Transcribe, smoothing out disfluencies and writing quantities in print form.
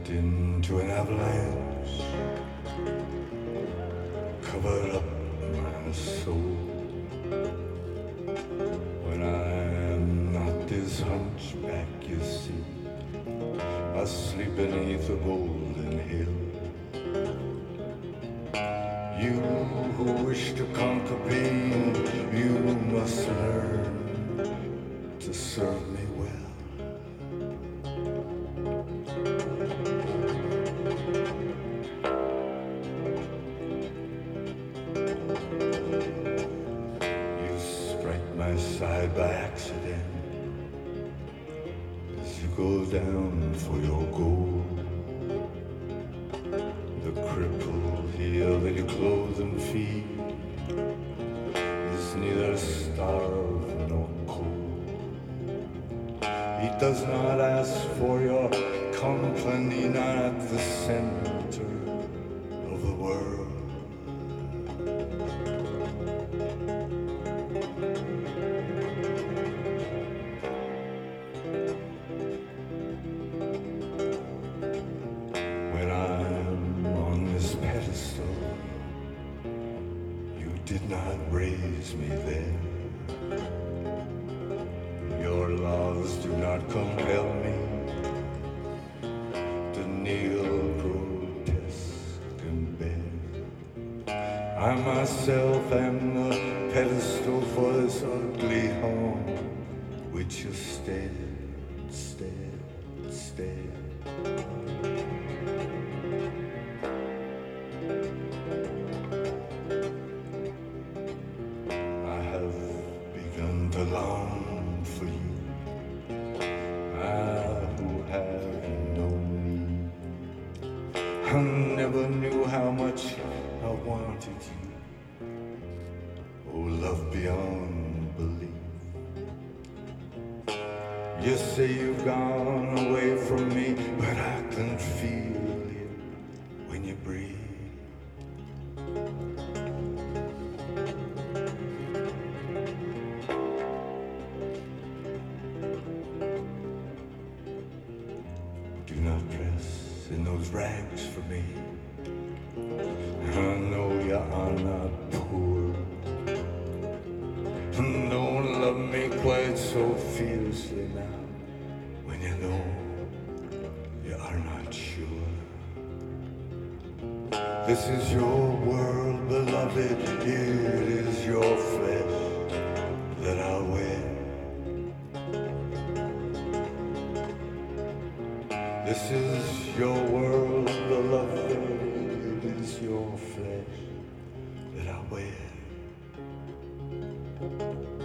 into an avalanche, covered up my soul. When I'm not this hunchback, you see, asleep beneath a golden hill. You who wish to conquer pain, you must learn to serve me well. My side by accident as you go down for your goal. The crippled heel that you clothe and feed is neither starved nor cold. He does not ask for your company, not at the center of the world. When I'm on this pedestal, you did not raise me there. Your laws do not compel me to kneel, protest, and beg. I myself am the pedestal for this ugly home which you stare. I have begun to long for you, I who have known you. I never knew how much I wanted you. Oh, love beyond belief. You say you've gone away from me, but I can feel it when you breathe. Do not dress in those rags for me. I know you are not poor. Don't love me quite so fiercely now, when you know you are not sure. This is your world, beloved, it is your flesh that I wear. This is your world, beloved, it is your flesh that I wear.